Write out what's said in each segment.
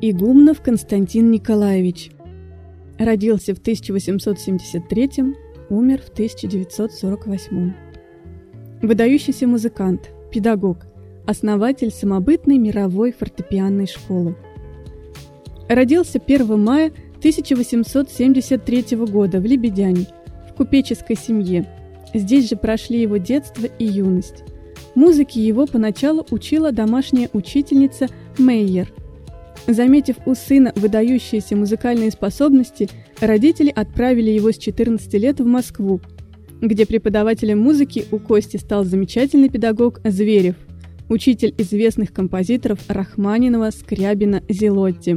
Игумнов Константин Николаевич. Родился в 1873, умер в 1948. Выдающийся музыкант, педагог, основатель самобытной мировой фортепианной школы. Родился 1 мая 1873 года в Лебедяне, в купеческой семье. Здесь же прошли его детство и юность. Музыке его поначалу учила домашняя учительница Мейер. Заметив у сына выдающиеся музыкальные способности, родители отправили его с 14 лет в Москву, где преподавателем музыки у Кости стал замечательный педагог Зверев, учитель известных композиторов Рахманинова, Скрябина, Зелотти.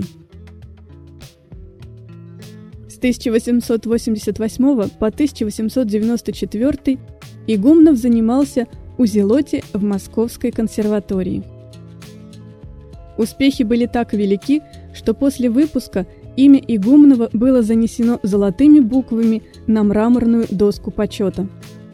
С 1888 по 1894 Игумнов занимался у Зелотти в Московской консерватории. Успехи были так велики, что после выпуска имя Игумнова было занесено золотыми буквами на мраморную доску почета.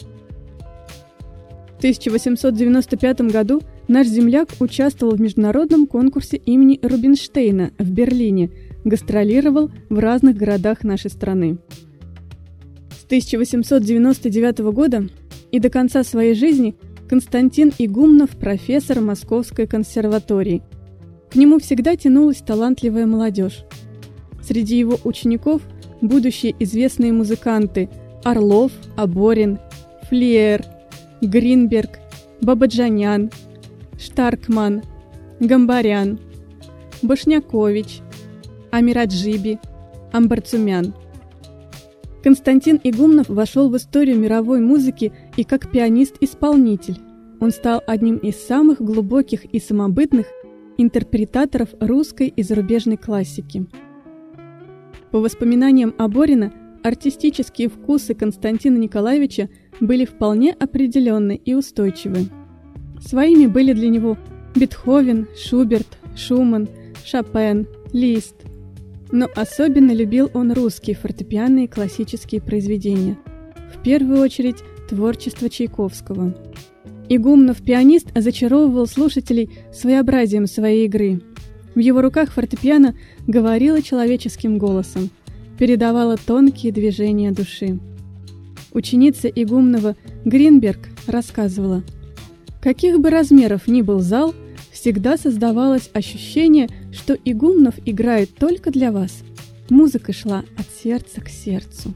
В 1895 году наш земляк участвовал в международном конкурсе имени Рубинштейна в Берлине, гастролировал в разных городах нашей страны. С 1899 года и до конца своей жизни Константин Игумнов – профессор Московской консерватории. К нему всегда тянулась талантливая молодежь. Среди его учеников будущие известные музыканты Орлов, Аборин, Флиер, Гринберг, Бабаджанян, Штаркман, Гамбарян, Башнякович, Амираджиби, Амбарцумян. Константин Игумнов вошел в историю мировой музыки и как пианист-исполнитель. Он стал одним из самых глубоких и самобытных интерпретаторов русской и зарубежной классики. По воспоминаниям Аборина, артистические вкусы Константина Николаевича были вполне определенны и устойчивы. Своими были для него Бетховен, Шуберт, Шуман, Шопен, Лист. Но особенно любил он русские фортепианные классические произведения, в первую очередь творчество Чайковского. Игумнов-пианист зачаровывал слушателей своеобразием своей игры. В его руках фортепиано говорило человеческим голосом, передавало тонкие движения души. Ученица Игумнова Гринберг рассказывала: «Каких бы размеров ни был зал, всегда создавалось ощущение, что Игумнов играет только для вас. Музыка шла от сердца к сердцу».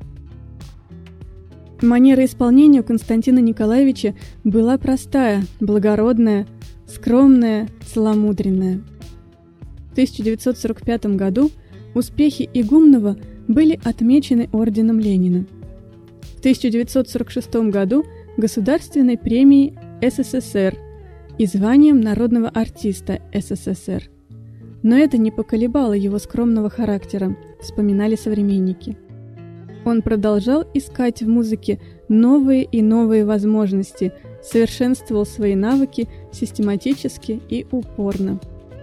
Манера исполнения у Константина Николаевича была простая, благородная, скромная, целомудренная. В 1945 году успехи Игумнова были отмечены орденом Ленина. В 1946 году Государственной премией СССР и званием народного артиста СССР. Но это не поколебало его скромного характера, вспоминали современники. Он продолжал искать в музыке новые и новые возможности, совершенствовал свои навыки систематически и упорно.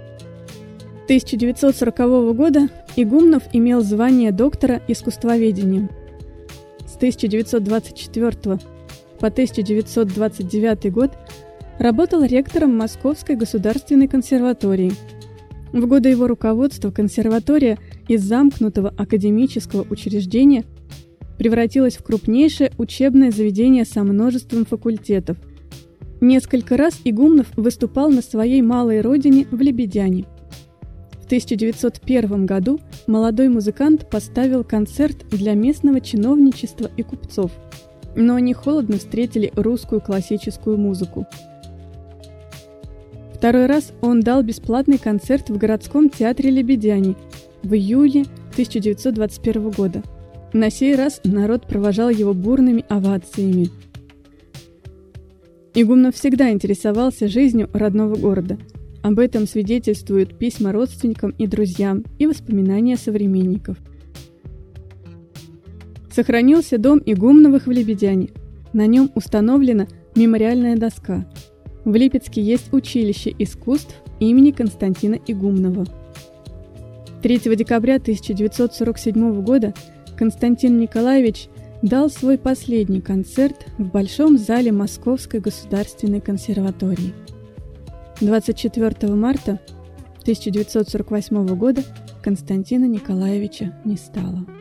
1940 года Игумнов имел звание доктора искусствоведения. С 1924 по 1929 год работал ректором Московской государственной консерватории. В годы его руководства консерватория из замкнутого академического учреждения превратилась в крупнейшее учебное заведение со множеством факультетов. Несколько раз Игумнов выступал на своей малой родине в Лебедяне. В 1901 году молодой музыкант поставил концерт для местного чиновничества и купцов, но они холодно встретили русскую классическую музыку. Второй раз он дал бесплатный концерт в городском театре Лебедяне в июле 1921 года. На сей раз народ провожал его бурными овациями. Игумнов всегда интересовался жизнью родного города. Об этом свидетельствуют письма родственникам и друзьям и воспоминания современников. Сохранился дом Игумновых в Лебедяне. На нем установлена мемориальная доска. В Липецке есть училище искусств имени Константина Игумнова. 3 декабря 1947 года Константин Николаевич дал свой последний концерт в Большом зале Московской государственной консерватории. 24 марта 1948 года Константина Николаевича не стало.